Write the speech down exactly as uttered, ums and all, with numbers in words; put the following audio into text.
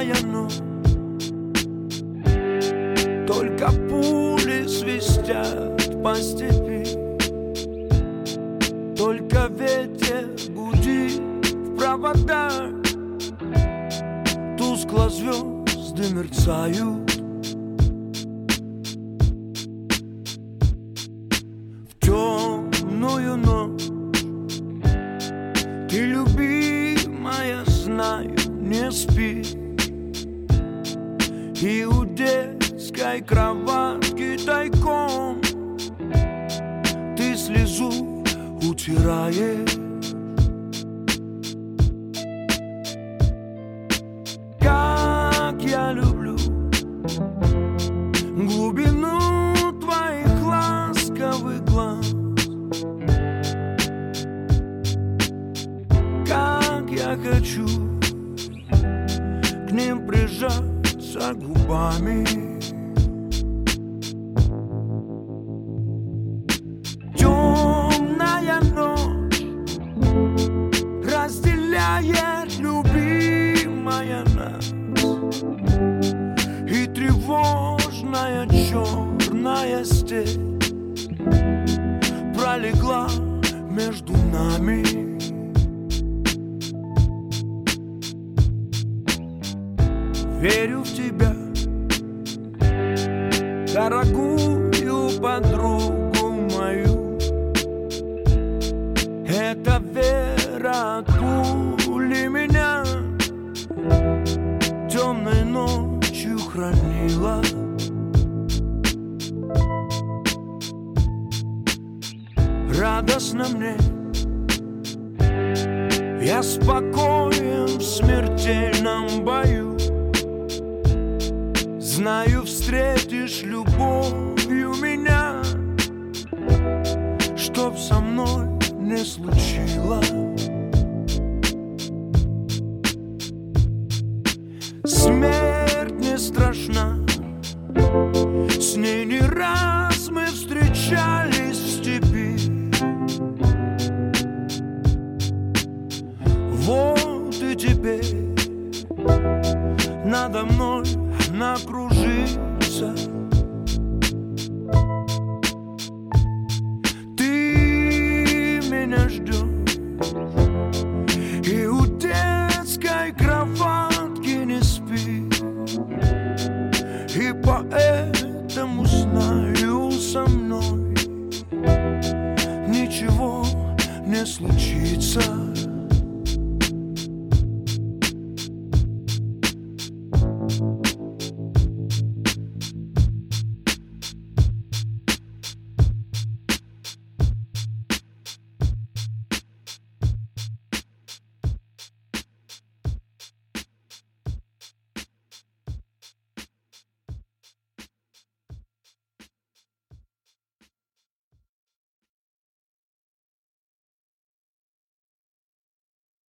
темная ночь, только пули свистят по степи, только ветер гудит в проводах, тускло звезды мерцают. В темную ночь ты, любимая, знаю, не спишь, и у детской кроватки тайком ты слезу утираешь. Как я люблю глубину твоих ласковых глаз, как я хочу к ним прижаться губами. Темная ночь разделяет, любимая, нас, и тревожная черная степь пролегла между нами. Верю в тебя, дорогую подругу мою. Эта вера от пули меня темной ночью хранила. Радостно мне, я спокоен в смертельном бою. Знаю, встретишь любовью меня, чтоб со мной не случилось. Смерть не страшна, с ней не раз мы встречались в степи. Вот и теперь надо мной она кружится. Ты меня ждешь, и у детской кроватки не спишь, и поэтому знаю, со мной ничего не случится.